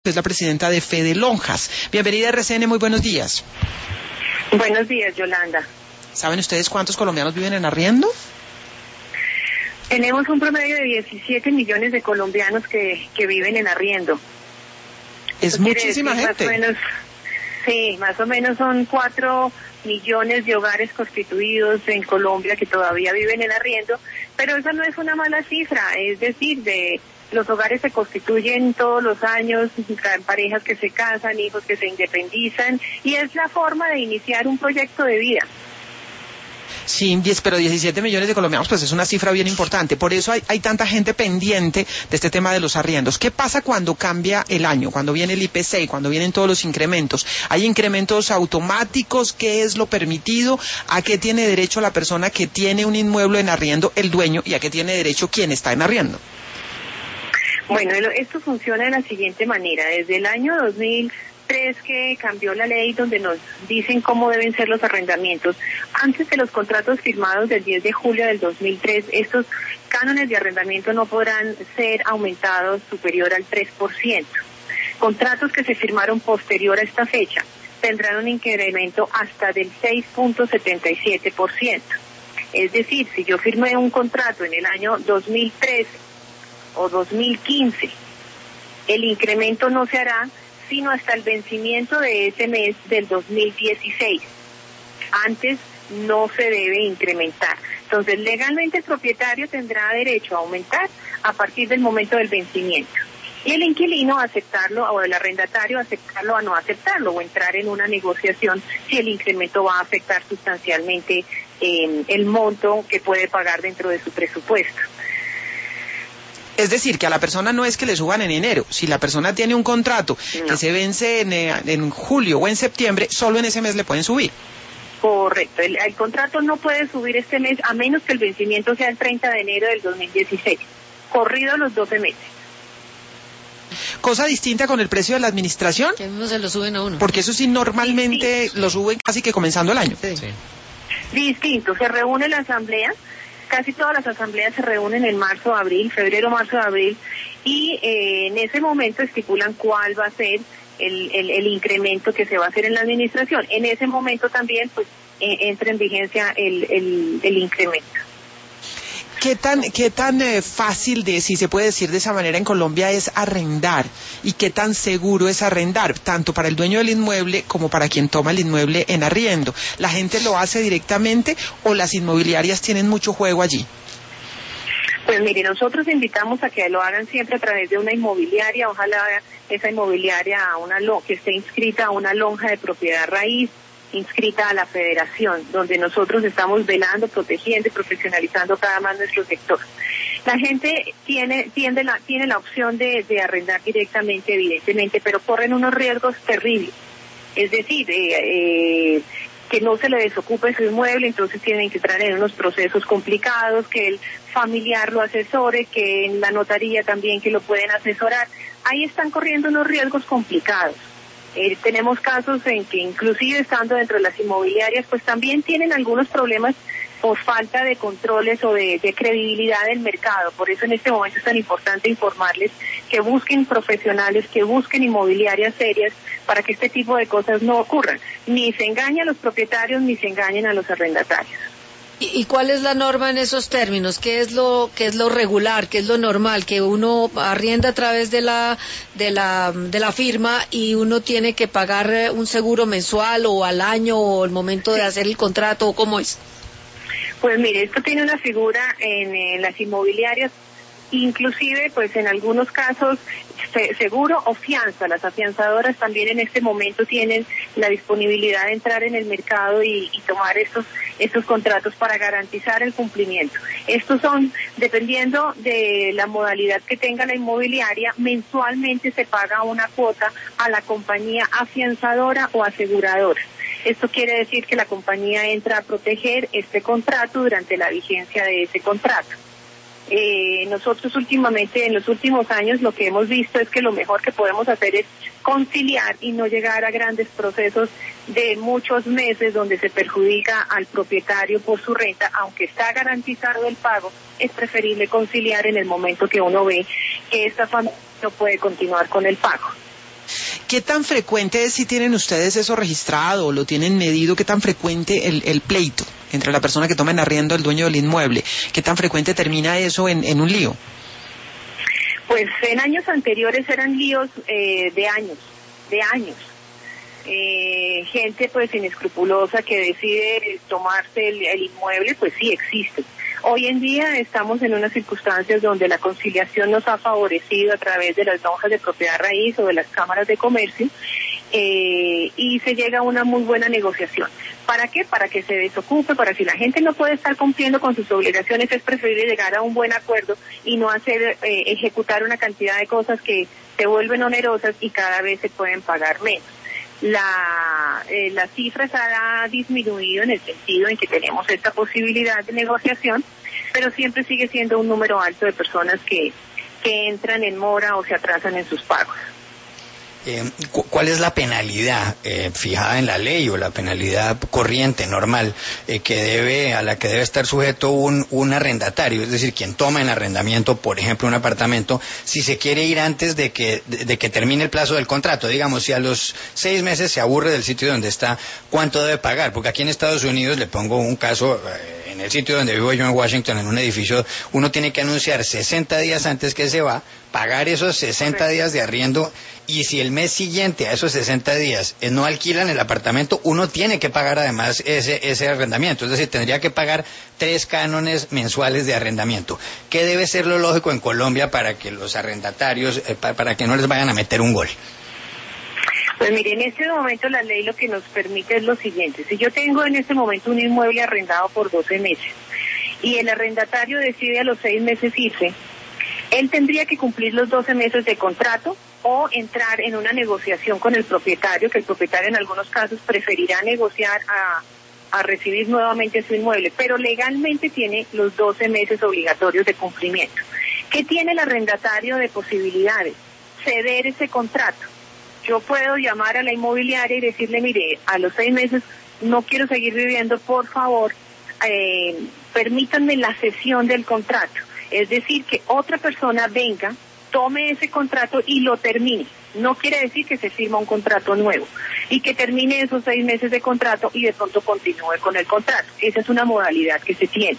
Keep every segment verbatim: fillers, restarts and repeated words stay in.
Es la presidenta de Fede Lonjas. Bienvenida a R C N, muy buenos días. Buenos días, Yolanda. ¿Saben ustedes cuántos colombianos viven en arriendo? Tenemos un promedio de diecisiete millones de colombianos que, que viven en arriendo. Es muchísima gente. Más o menos, sí, más o menos son cuatro millones de hogares constituidos en Colombia que todavía viven en arriendo, pero esa no es una mala cifra, es decir, de los hogares se constituyen todos los años, parejas que se casan, hijos que se independizan, y es la forma de iniciar un proyecto de vida. Sí, diez, pero diecisiete millones de colombianos, pues es una cifra bien importante. Por eso hay, hay tanta gente pendiente de este tema de los arriendos. ¿Qué pasa cuando cambia el año, cuando viene el I P C, cuando vienen todos los incrementos? ¿Hay incrementos automáticos? ¿Qué es lo permitido? ¿A qué tiene derecho la persona que tiene un inmueble en arriendo, el dueño, y a qué tiene derecho quien está en arriendo? Bueno, esto funciona de la siguiente manera. Desde el año dos mil tres que cambió la ley donde nos dicen cómo deben ser los arrendamientos, antes de los contratos firmados del diez de julio del dos mil tres, estos cánones de arrendamiento no podrán ser aumentados superior al tres por ciento. Contratos que se firmaron posterior a esta fecha tendrán un incremento hasta del seis punto setenta y siete por ciento. Es decir, si yo firmé un contrato en el año dos mil trece o dos mil quince, el incremento no se hará sino hasta el vencimiento de ese mes del dos mil dieciséis. Antes no se debe incrementar. Entonces, legalmente el propietario tendrá derecho a aumentar a partir del momento del vencimiento. Y el inquilino aceptarlo, o el arrendatario aceptarlo o no aceptarlo, o entrar en una negociación si el incremento va a afectar sustancialmente eh, el monto que puede pagar dentro de su presupuesto. Es decir, que a la persona no es que le suban en enero. Si la persona tiene un contrato no. que se vence en, en julio o en septiembre, solo en ese mes le pueden subir. Correcto. El, el contrato no puede subir este mes a menos que el vencimiento sea el treinta de enero del dos mil dieciséis. Corrido los doce meses. Cosa distinta con el precio de la administración. Que no se lo suben a uno. Porque eso sí normalmente sí, sí. lo suben casi que comenzando el año. Sí. Sí. Distinto. Se reúne la asamblea. Casi todas las asambleas se reúnen en marzo, abril, febrero, marzo, abril, y eh, en ese momento estipulan cuál va a ser el, el, el incremento que se va a hacer en la administración. En ese momento también pues eh, entra en vigencia el, el, el incremento. ¿Qué tan, qué tan eh, fácil de, si se puede decir de esa manera en Colombia, es arrendar? ¿Y qué tan seguro es arrendar, tanto para el dueño del inmueble como para quien toma el inmueble en arriendo? ¿La gente lo hace directamente o las inmobiliarias tienen mucho juego allí? Pues mire, nosotros invitamos a que lo hagan siempre a través de una inmobiliaria, ojalá esa inmobiliaria a una lo, que esté inscrita a una lonja de propiedad raíz, inscrita a la federación, donde nosotros estamos velando, protegiendo y profesionalizando cada más nuestro sector. La gente tiene tiene la, tiene la opción de, de arrendar directamente, evidentemente, pero corren unos riesgos terribles. Es decir, eh, eh, que no se le desocupe su inmueble, entonces tienen que entrar en unos procesos complicados, que el familiar lo asesore, que en la notaría también que lo pueden asesorar. Ahí están corriendo unos riesgos complicados. Eh, tenemos casos en que inclusive estando dentro de las inmobiliarias pues también tienen algunos problemas por falta de controles o de, de credibilidad del mercado. Por eso en este momento es tan importante informarles que busquen profesionales, que busquen inmobiliarias serias para que este tipo de cosas no ocurran. Ni se engañen a los propietarios ni se engañen a los arrendatarios. ¿Y, ¿Y cuál es la norma en esos términos? ¿Qué es lo qué es lo regular? ¿Qué es lo normal? Que uno arrienda a través de la de la de la firma y uno tiene que pagar un seguro mensual o al año o el momento de hacer el contrato, ¿o cómo es? Pues mire, esto tiene una figura en, en las inmobiliarias, inclusive pues en algunos casos se, seguro o fianza. Las afianzadoras también en este momento tienen la disponibilidad de entrar en el mercado y, y tomar estos estos contratos para garantizar el cumplimiento. Estos son, dependiendo de la modalidad que tenga la inmobiliaria, mensualmente se paga una cuota a la compañía afianzadora o aseguradora. Esto quiere decir que la compañía entra a proteger este contrato durante la vigencia de ese contrato. Eh, nosotros últimamente, en los últimos años, lo que hemos visto es que lo mejor que podemos hacer es conciliar y no llegar a grandes procesos de muchos meses donde se perjudica al propietario por su renta, aunque está garantizado el pago. Es preferible conciliar en el momento que uno ve que esta familia no puede continuar con el pago. ¿Qué tan frecuente es, si tienen ustedes eso registrado o lo tienen medido, qué tan frecuente el, el pleito entre la persona que toma en arriendo y el dueño del inmueble? ¿Qué tan frecuente termina eso en, en un lío? Pues en años anteriores eran líos eh, de años, de años. Eh, gente pues inescrupulosa que decide tomarse el, el inmueble, pues sí existe. Hoy en día estamos en unas circunstancias donde la conciliación nos ha favorecido a través de las lonjas de propiedad raíz o de las cámaras de comercio, eh, y se llega a una muy buena negociación. ¿Para qué? Para que se desocupe, para si la gente no puede estar cumpliendo con sus obligaciones, es preferible llegar a un buen acuerdo y no hacer eh, ejecutar una cantidad de cosas que se vuelven onerosas y cada vez se pueden pagar menos. La, eh, las cifras han disminuido en el sentido en que tenemos esta posibilidad de negociación, pero siempre sigue siendo un número alto de personas que, que entran en mora o se atrasan en sus pagos. Eh, ¿Cuál es la penalidad eh, fijada en la ley o la penalidad corriente, normal, eh, que debe a la que debe estar sujeto un, un arrendatario? Es decir, quien toma en arrendamiento, por ejemplo, un apartamento, si se quiere ir antes de que, de, de que termine el plazo del contrato. Digamos, si a los seis meses se aburre del sitio donde está, ¿cuánto debe pagar? Porque aquí en Estados Unidos, le pongo un caso, eh, en el sitio donde vivo yo en Washington, en un edificio, uno tiene que anunciar sesenta días antes que se va, pagar esos sesenta días de arriendo, y si el mes siguiente a esos sesenta días eh, no alquilan el apartamento, uno tiene que pagar además ese ese arrendamiento. Es decir, tendría que pagar tres cánones mensuales de arrendamiento. ¿Qué debe ser lo lógico en Colombia para que los arrendatarios, eh, pa, para que no les vayan a meter un gol? Pues mire, en este momento la ley lo que nos permite es lo siguiente. Si yo tengo en este momento un inmueble arrendado por doce meses y el arrendatario decide a los seis meses irse, él tendría que cumplir los doce meses de contrato o entrar en una negociación con el propietario, que el propietario en algunos casos preferirá negociar a, a recibir nuevamente su inmueble, pero legalmente tiene los doce meses obligatorios de cumplimiento. ¿Qué tiene el arrendatario de posibilidades? Ceder ese contrato. Yo puedo llamar a la inmobiliaria y decirle, mire, a los seis meses no quiero seguir viviendo, por favor, eh, permítanme la cesión del contrato. Es decir, que otra persona venga, tome ese contrato y lo termine. No quiere decir que se firma un contrato nuevo y que termine esos seis meses de contrato y de pronto continúe con el contrato. Esa es una modalidad que se tiene,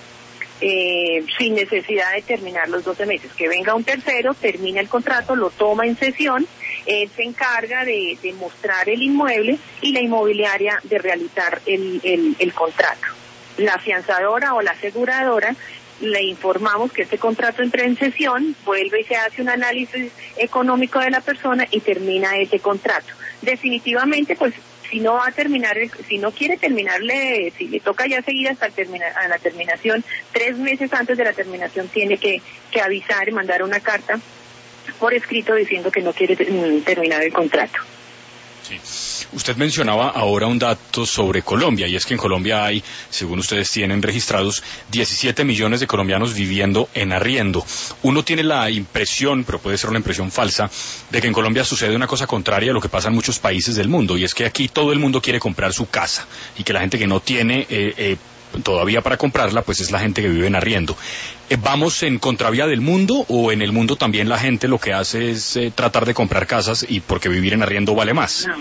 eh, sin necesidad de terminar los doce meses. Que venga un tercero, termina el contrato, lo toma en sesión, él se encarga de, de mostrar el inmueble y la inmobiliaria de realizar el, el, el contrato. La afianzadora o la aseguradora le informamos que este contrato entra en sesión, vuelve y se hace un análisis económico de la persona y termina ese contrato. Definitivamente, pues, si no va a terminar, si no quiere terminarle, si le toca ya seguir hasta terminar, a la terminación, tres meses antes de la terminación tiene que, que avisar y mandar una carta por escrito diciendo que no quiere terminar el contrato. Sí. Usted mencionaba ahora un dato sobre Colombia, y es que en Colombia hay, según ustedes tienen registrados, diecisiete millones de colombianos viviendo en arriendo. Uno tiene la impresión, pero puede ser una impresión falsa, de que en Colombia sucede una cosa contraria a lo que pasa en muchos países del mundo, y es que aquí todo el mundo quiere comprar su casa, y que la gente que no tiene eh, eh, todavía para comprarla, pues es la gente que vive en arriendo. Eh, ¿Vamos en contravía del mundo, o en el mundo también la gente lo que hace es eh, tratar de comprar casas y porque vivir en arriendo vale más? No.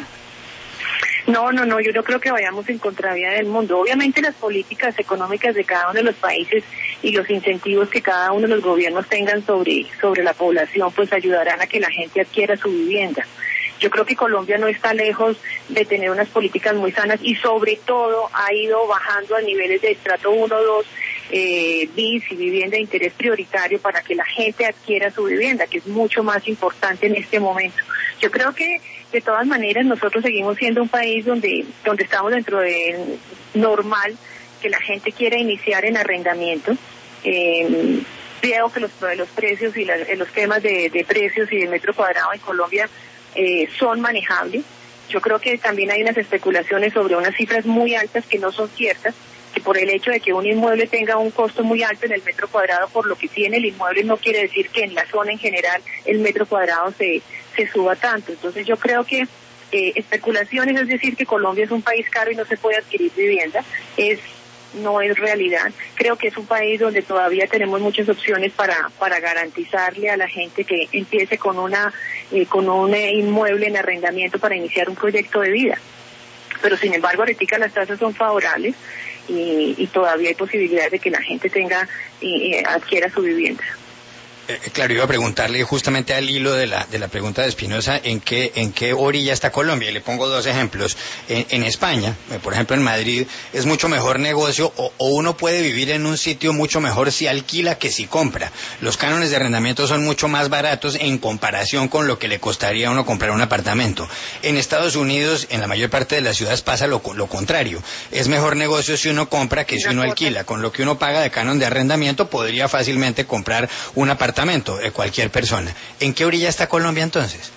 No, no, no, yo no creo que vayamos en contravía del mundo. Obviamente las políticas económicas de cada uno de los países y los incentivos que cada uno de los gobiernos tengan sobre, sobre la población, pues ayudarán a que la gente adquiera su vivienda. Yo creo que Colombia no está lejos de tener unas políticas muy sanas y sobre todo ha ido bajando a niveles de estrato uno, dos, eh, bis y vivienda de interés prioritario para que la gente adquiera su vivienda, que es mucho más importante en este momento. Yo creo que de todas maneras nosotros seguimos siendo un país donde donde estamos dentro de normal que la gente quiera iniciar en arrendamiento. Eh, creo que los, los precios y la, los temas de, de precios y de metro cuadrado en Colombia eh, son manejables. Yo creo que también hay unas especulaciones sobre unas cifras muy altas que no son ciertas, que por el hecho de que un inmueble tenga un costo muy alto en el metro cuadrado por lo que tiene el inmueble no quiere decir que en la zona en general el metro cuadrado se, se suba tanto. Entonces yo creo que eh, especulaciones, es decir, que Colombia es un país caro y no se puede adquirir vivienda, es no es realidad. Creo que es un país donde todavía tenemos muchas opciones para para garantizarle a la gente que empiece con una eh, con un eh, inmueble en arrendamiento para iniciar un proyecto de vida. Pero sin embargo, ahorita las tasas son favorables y, y todavía hay posibilidades de que la gente tenga y eh, adquiera su vivienda. Eh, claro, iba a preguntarle justamente al hilo de la de la pregunta de Espinosa en qué en qué orilla está Colombia. Y le pongo dos ejemplos. En, en España, eh, por ejemplo en Madrid, es mucho mejor negocio o, o uno puede vivir en un sitio mucho mejor si alquila que si compra. Los cánones de arrendamiento son mucho más baratos en comparación con lo que le costaría a uno comprar un apartamento. En Estados Unidos, en la mayor parte de las ciudades pasa lo, lo contrario. Es mejor negocio si uno compra que si uno alquila. Con lo que uno paga de canon de arrendamiento podría fácilmente comprar un apartamento. De cualquier persona. ¿En qué orilla está Colombia entonces?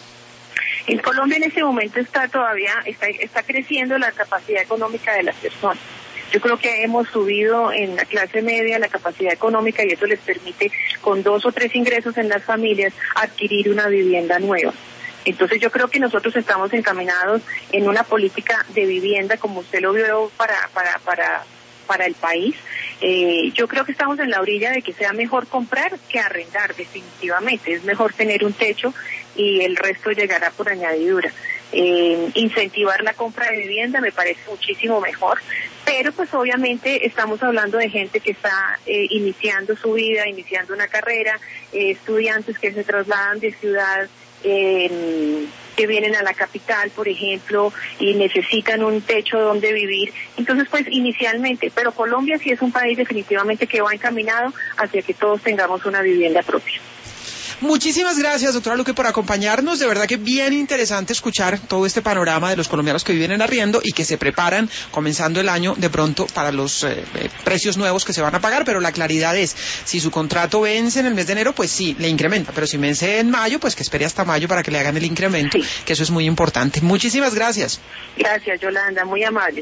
En Colombia en este momento está todavía, está, está creciendo la capacidad económica de las personas. Yo creo que hemos subido en la clase media la capacidad económica y eso les permite con dos o tres ingresos en las familias adquirir una vivienda nueva. Entonces yo creo que nosotros estamos encaminados en una política de vivienda como usted lo vio para, para, para, para el país. Eh, yo creo que estamos en la orilla de que sea mejor comprar que arrendar, definitivamente. Es mejor tener un techo y el resto llegará por añadidura. Eh, incentivar la compra de vivienda me parece muchísimo mejor, pero pues obviamente estamos hablando de gente que está eh, iniciando su vida, iniciando una carrera, eh, estudiantes que se trasladan de ciudad, eh, que vienen a la capital, por ejemplo, y necesitan un techo donde vivir. Entonces, pues, inicialmente, pero Colombia sí es un país definitivamente que va encaminado hacia que todos tengamos una vivienda propia. Muchísimas gracias, doctora Luque, por acompañarnos. De verdad que bien interesante escuchar todo este panorama de los colombianos que viven en arriendo y que se preparan, comenzando el año, de pronto para los eh, eh, precios nuevos que se van a pagar. Pero la claridad es, si su contrato vence en el mes de enero, pues sí, le incrementa. Pero si vence en mayo, pues que espere hasta mayo para que le hagan el incremento, sí, que eso es muy importante. Muchísimas gracias. Gracias, Yolanda, muy amable.